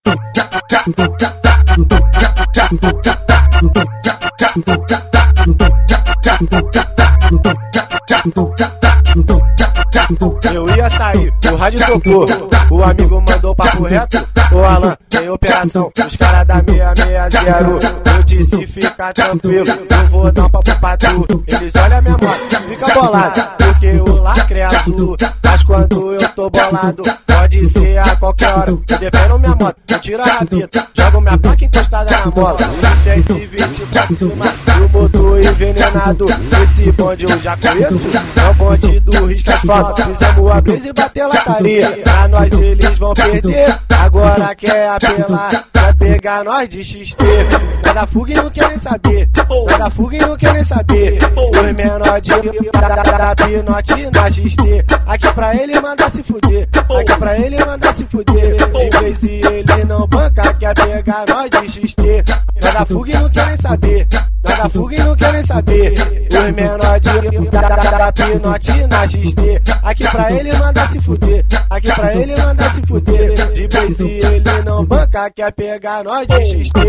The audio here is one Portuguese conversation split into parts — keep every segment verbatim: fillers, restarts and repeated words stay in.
Eu ia sair, o rádio tocou, o amigo mandou papo reto. Ô Alan, tem operação, os caras da seis seis zero. Eu disse fica tranquilo, eu vou dar um papo pra tu. Eles olham minha moto, fica bolado, porque o lacre é azul. Mas quando eu tô bolado, pode ser a qualquer hora. Eu dependo minha moto, eu tiro a rabita, jogo minha placa encostada na mola. cento e vinte pra cima, e o motor envenenado. Esse bonde eu já conheço, é o bonde do risco asfalto. Fizemos a brisa e bateu lataria, pra nós eles vão perder. Agora quer apelar, quer pegar nós de X T. Vai dar fuga e não quer nem saber, vai dar fuga e não quer nem saber. Os menor de da pinote na X T. Aqui pra ele manda se fuder, aqui pra ele manda se fuder. De vez se ele não banca, quer pegar nós de X T. Vai dar fuga e não quer nem saber, vai dar fuga e não quer nem saber. Os menor de da pinote na X T. Aqui pra ele manda se fuder, aqui pra ele manda se fuder. De vez se ele não banca, quer pegar nós de X T.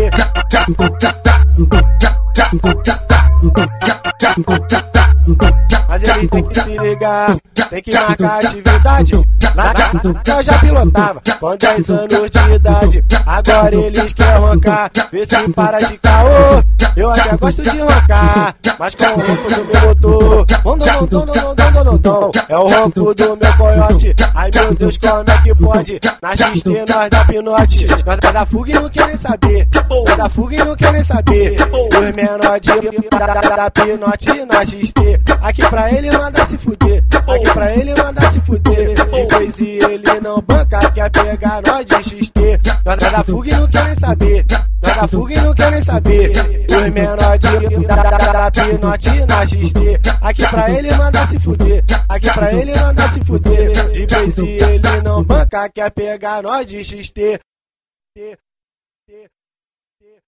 Mas ele tem que se ligar, tem que marcar atividade. Na eu já pilotava com dez anos de idade. Agora eles querem roncar, vê se para de caô. Eu até gosto de roncar, mas com o ronco do meu motor. É o ronco do meu coiote. Ai meu Deus, como é que pode? Na X T nós dá pinote. Nós dá fuga e não quer nem saber, nós dá fuga e não quer nem saber. Os menor de da pinote na X T. Aqui pra ele manda se fuder, aqui pra ele manda se fuder. De vez se ele não banca, quer pegar nós de X T. Nós dá fuga e não quer nem saber, nós dá fuga e não quer nem saber. Os menor de da pinote na X T. Aqui pra ele manda se fuder, aqui pra ele manda se fuder. De vez se ele não banca, quer pegar nós de X T.